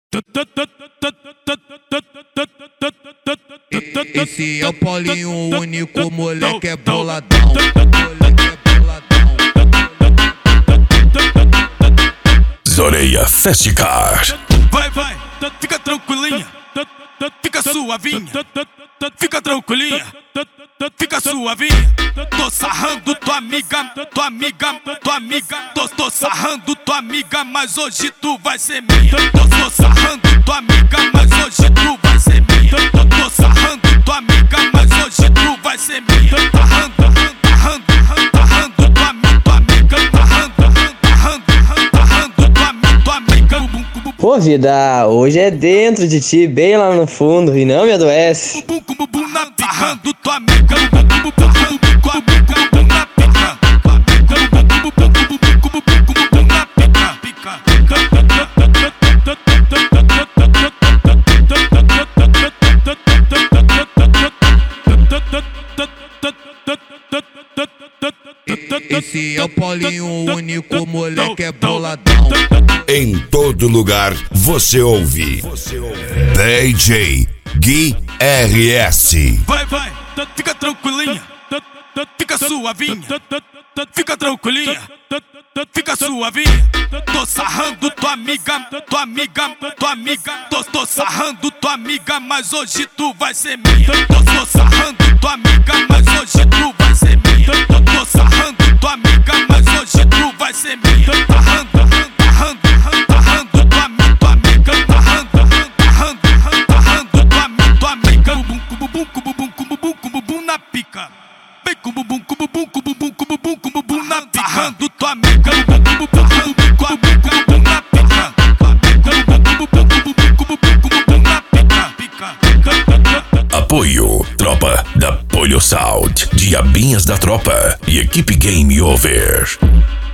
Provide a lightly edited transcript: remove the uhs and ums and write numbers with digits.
Esse é o Paulinho, o único moleque é boladão. Zoreia Festicar. Vai, fica tranquilinha, fica suavinha, fica tranquilinha, fica suavinha. Tô sarrando tua amiga, tô sarrando tua amiga, mas hoje tu vai ser minha. Tô sarrando tua amiga, mas hoje tu vai ser minha. Tô sarrando tua amiga, mas hoje tu vai ser minha. Tarrando tua amiga, Pô, vida, hoje é dentro de ti, bem lá no fundo, e não me adoece. tarrando tua amiga, Esse é o Paulinho, o único moleque é boladão. Em todo lugar você ouve DJ Gui RS. vai, fica tranquilinha, fica suavinha, fica tranquilinha, fica suavinha. Tô sarrando tua amiga, tô sarrando tua amiga, mas hoje tu vai ser minha. Tô sarrando tua amiga, mas hoje tu vai ser minha. Tô sarrando tua amiga, mas hoje tu vai ser minha. Tarrando tua amiga, tua amiga, bumbum na pica. Vem com bumbum na pica. Tarrando tua amiga, Apoio Tropa da Polho Sound, Diabinhas da Tropa e equipe Game Over.